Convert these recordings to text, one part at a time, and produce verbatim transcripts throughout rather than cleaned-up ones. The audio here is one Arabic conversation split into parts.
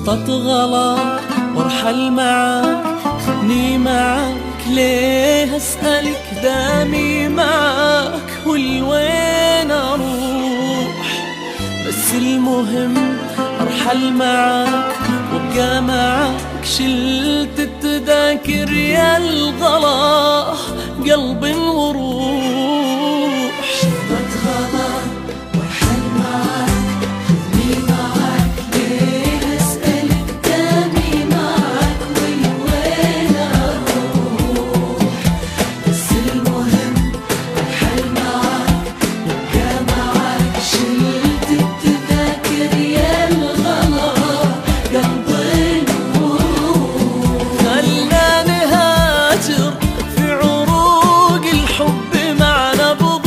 شطت غلا وارحل معاك، خدني معاك ليه أسألك دامي معاك والوين أروح، بس المهم أرحل معاك وابقى معاك. شلت التذاكر يا الغلا قلبي وروح، شطت غلا وارحل معاك، خذني معاك ليه أسألك دامي معاك والوين أروح، بس المهم أرحل معاك وابقى معاك. شلت التذاكر يا الغلا قلبي وروح، خلنا نهاجر في عروق الحب مع نبض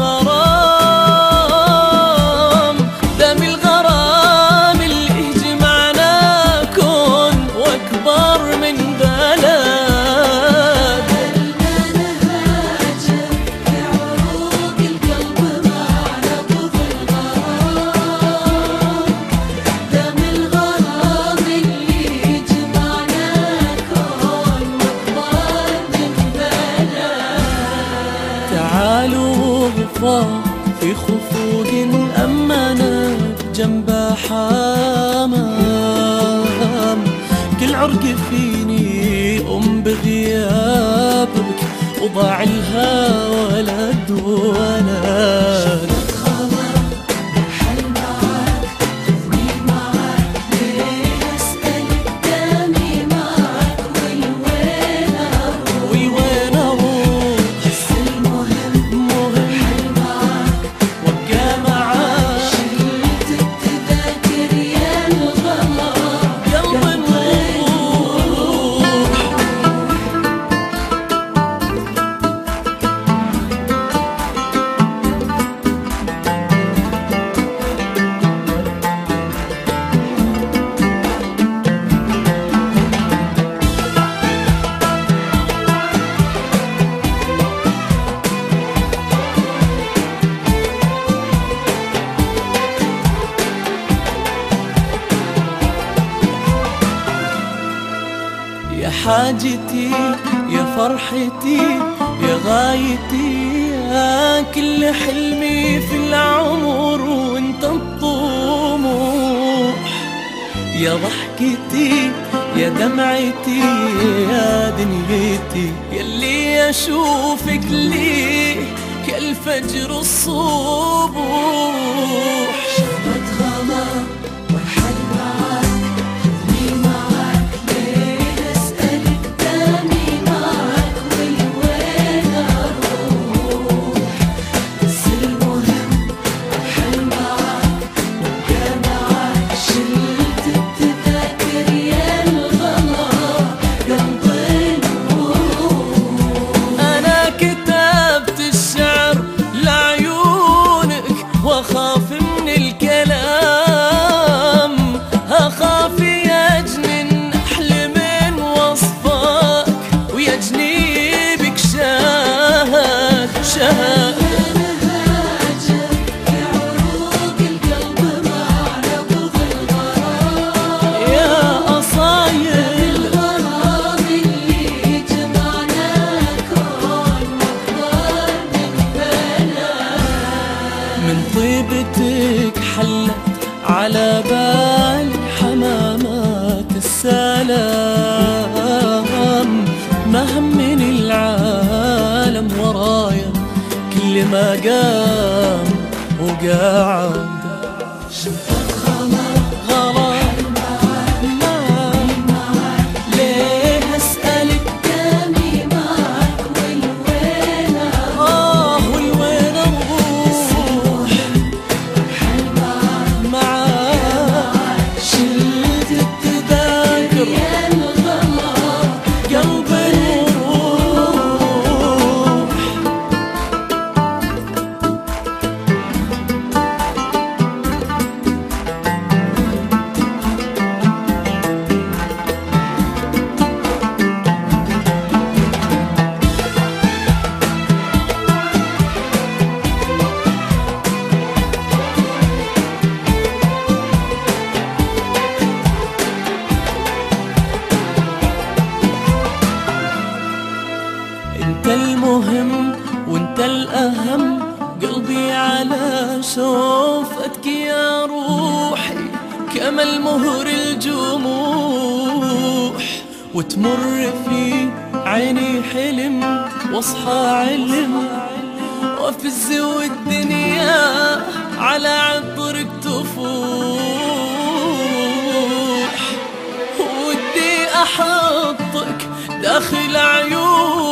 الغرام، دم الغرام اللي جمعنا كون واكبر من بلد. خلنا نهاجر في عروق القلب مع نبض الغرام، دم الغرام اللي جمعنا كون واكبر من بلد. تعالوا غفار في خفوق أمانة جنب حمام، كل عرق فيني أم بغيابك وضاع لها ولد ولد. شطت غلا وارحل معاك، خذني معاك ليه أسألك دامي معاك والوين أروح، وين أروح بس المهم مهم أرحل معاك وابقى معاك. شلت التذاكر يا الغلا قلبي وروح، يا حاجتي يا فرحتي يا غايتي، يا كل حلمي في العمر وانت الطموح، يا ضحكتي يا دمعتي يا دنيتي، يلي اشوفك لي كالفجر الصبوح. شطت غلا وارحل معاك، خذني معاك ليه أسألك دامي معاك والوين أروح، بس المهم أرحل معاك وابقى معاك. شلت التذاكر يا الغلا قلبي وروح، أنا كتبت الشعر لعيونك وأخاف من الكلام، أخاف يجنن أحلى من وصفك ويجني بك شهد شهد. نهاجر في عروق القلب مع نبض الغرام، يا أصايل الغرام اللي جمعنا كون واكبر من بلد. من طيبتك حلت على بالي حمامات السلام، ما همني العالم ورايا كل ما قام وقعد. شطت غلا غلا معاك ليه أسألك دامي معاك والوين أروح، آه والوين أروح أرحل معاك معاك. شلت التذاكر يا الغلا قلبي وروح، انت المهم وانت الأهم، قلبي على شوفتك يا روحي كما المهر الجموح، وتمر في عيني حلم واصحى علم، وافز والدنيا على عطرك تفوح، ودي احطك داخل عيون